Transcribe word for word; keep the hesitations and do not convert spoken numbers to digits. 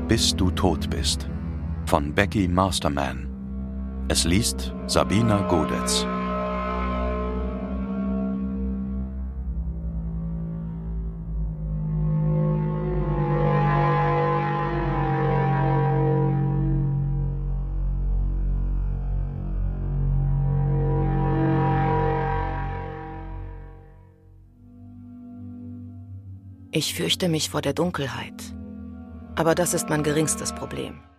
Bis du tot bist von Becky Masterman. Es liest Sabina Godetz. Ich fürchte mich vor der Dunkelheit. Aber das ist mein geringstes Problem.